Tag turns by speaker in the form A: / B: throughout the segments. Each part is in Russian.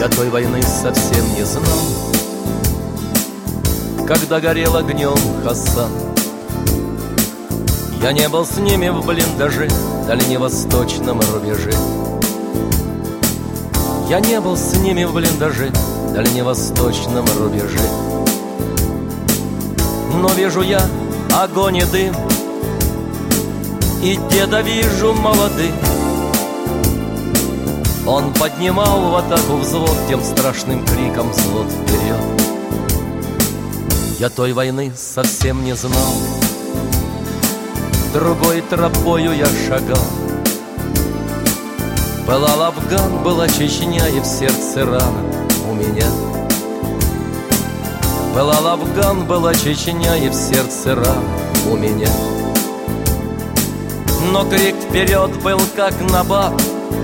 A: Я той войны совсем не знал, когда горел огнем Хасан. Я не был с ними в блиндаже, дальневосточном рубеже. Я не был с ними в блиндаже, дальневосточном рубеже. Но вижу я огонь и дым, и деда вижу молодым. Он поднимал в атаку взвод тем страшным криком «Взвод вперед!». Я той войны совсем не знал, другой тропою я шагал. Пылал Афган, была Чечня, и в сердце рана у меня. Пылал Афган, была Чечня, и в сердце рана у меня. Но крик вперед был как набат,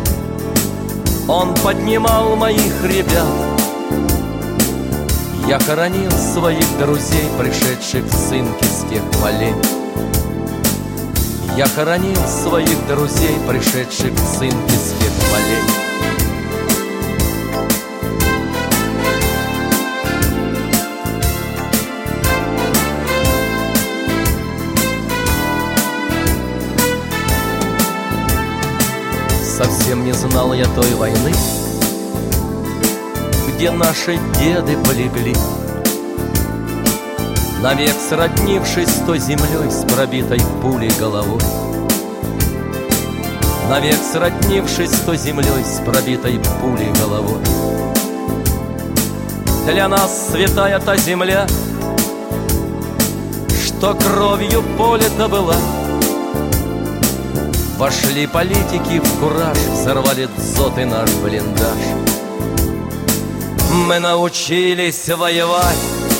A: он поднимал моих ребят. Я хоронил своих друзей, пришедших в цинки с тех полей. Я хоронил своих друзей, пришедших в цинки с тех полей. Совсем не знал я той войны, где наши деды полегли, навек сроднившись с той землей, с пробитой пулей головой. Навек сроднившись с той землей, с пробитой пулей головой. Для нас святая та земля, что кровью полита была. Вошли политики в кураж, взорвали дзот и наш блиндаж. Мы научились воевать,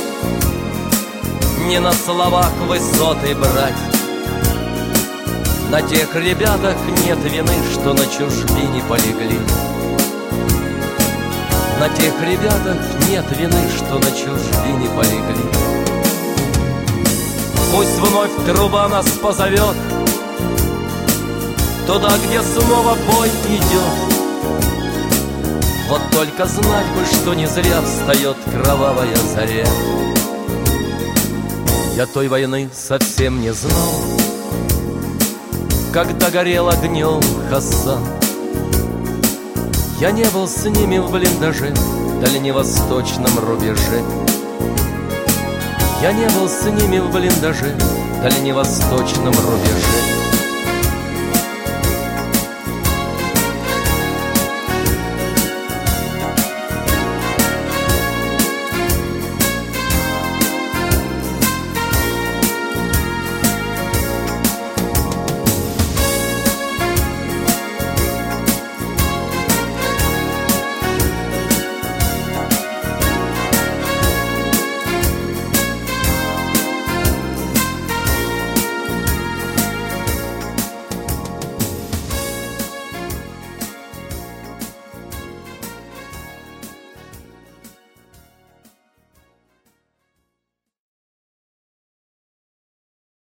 A: не на словах высоты брать. На тех ребятах нет вины, что на чужбине полегли. На тех ребятах нет вины, что на чужбине полегли. Пусть вновь труба нас позовет туда, где снова бой идет. Вот только знать бы, что не зря встает кровавая заря. Я той войны совсем не знал, когда горел огнем Хасан. Я не был с ними в блиндаже, дальневосточном рубеже. Я не был с ними в блиндаже, дальневосточном рубеже.